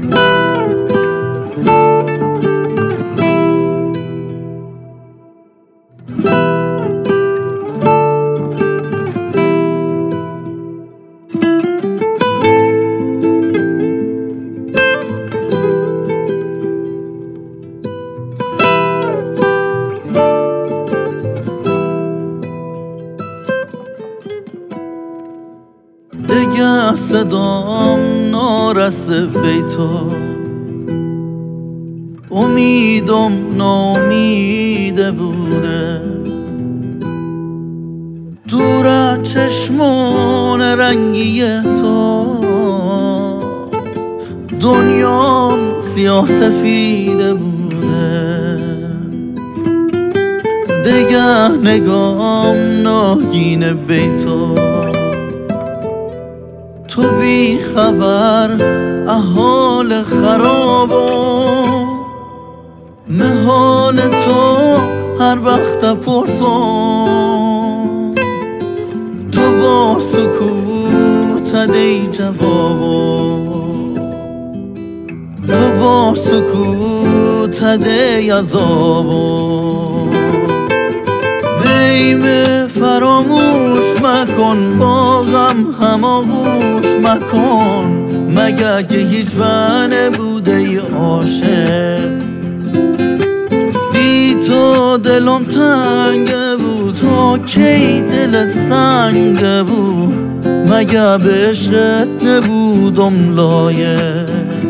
دگه صدام نارسه بیتا، امیدم ناامیده بوده، دور از چشمان رنگی تو دنیام سیاه سفیده بوده. دگه نگام ناگین بیتا، تو بی خبر احال خراب و محال تو هر وقت پرسم، تو با سکوت دی جوابو، تو با سکوت دی عذابو. بیم فراموش مکن، با غم هماغوش مکن، مگه که هیچ بنه بوده ای عاشق. بی تو دلم تنگه بود، تا کی دلت سنگه بود، مگه به عشقت نبودم لایق.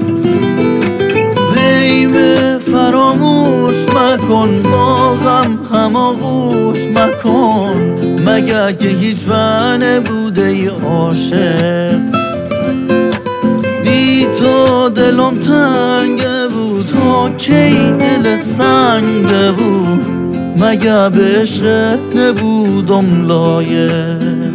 بیم فراموش مکن، با غم هماغوش مکن، مگه که هیچ بنه بوده ای عاشق. بی تو دلم تنگه بود، تا کی دلت سنگه بود، مگه به عشقت نبودم لایق.